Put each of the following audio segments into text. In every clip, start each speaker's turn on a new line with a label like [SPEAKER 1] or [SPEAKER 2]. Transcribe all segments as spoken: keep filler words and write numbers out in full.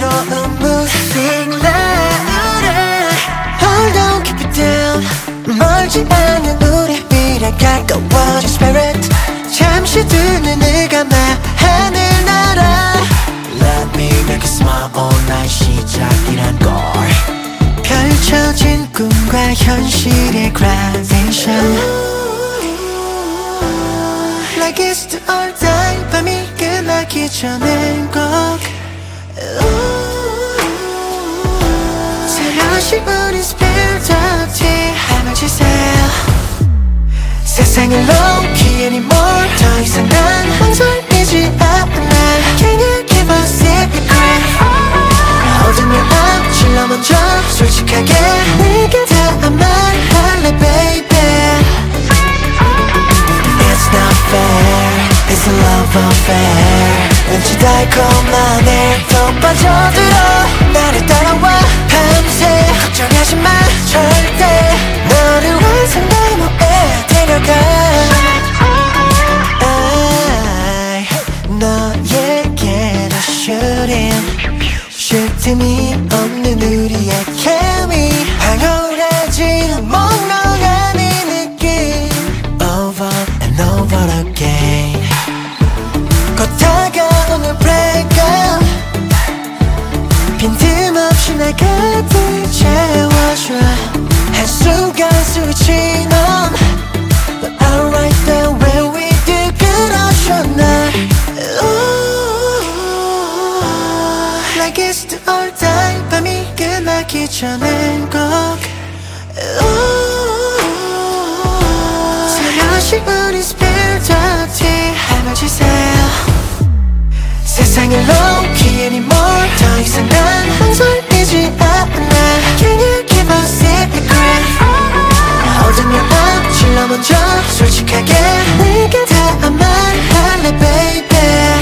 [SPEAKER 1] 새로운 무색 라울에 Hold on, keep it down. 멀지 않은 우리 미래 가까워진 spirit. 잠시 두 눈을 감아 하늘 날아.
[SPEAKER 2] Let me make you smile all night. 시작이란 걸.
[SPEAKER 1] 펼쳐진 꿈과 현실의 gradation. Like it's the all time. 밤이 끝나기 전엔 꼭 새로시 우리 spirit dirty 함을 지세요. 세상을 low-key anymore. 더 이상 난 망설이지 않아. Can you give a secret? 어둠을 앞질러 먼저 솔직하게 내게 다 말할래 baby.
[SPEAKER 2] It's not fair. It's a love affair. 왠지 달콤하네. 더 빠져들어 나를 따라와.
[SPEAKER 1] 밤새 걱정하지 마 절대. 너를 환상 너머에 데려가. I 너에게로 shooting. 쉴 틈이 없는 우리의 케미. 황홀해진 몽롱한 이 느낌.
[SPEAKER 2] Over and over again.
[SPEAKER 1] 곧 다가오는 breakup. 빈틈없이 날 가득 채워줘. 한순간 스위치 on. But I'm right there where we do. 그러셔 날. Like it's the all time. 밤이 끝나기 전엔 꼭 새로시 우리 spirit dirty 함을 지세요. 세상을 low-key anymore. 더 이상 난 망설이지 않아. Can you give a secret? 어둠을 앞질러 먼저 솔직하게 내게 다 말할래 baby.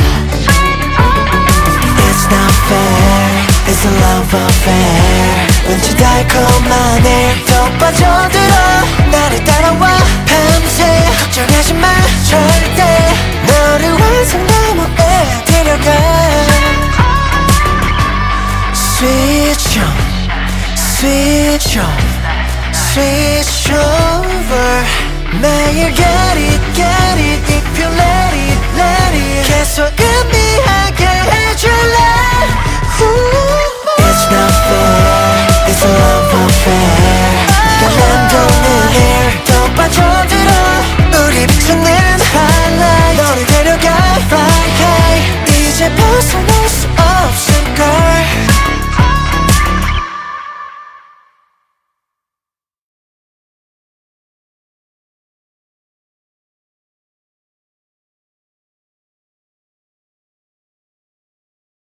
[SPEAKER 2] It's not fair. It's a love affair.
[SPEAKER 1] 왠지 달콤하네. 더 빠져들어 나를 따라와. 밤새 걱정하지 마 절대. 너를 환상 너머에 데려가. Switch on, switch on, switch over. 매일 get it, get it. If you let it, let it. 계속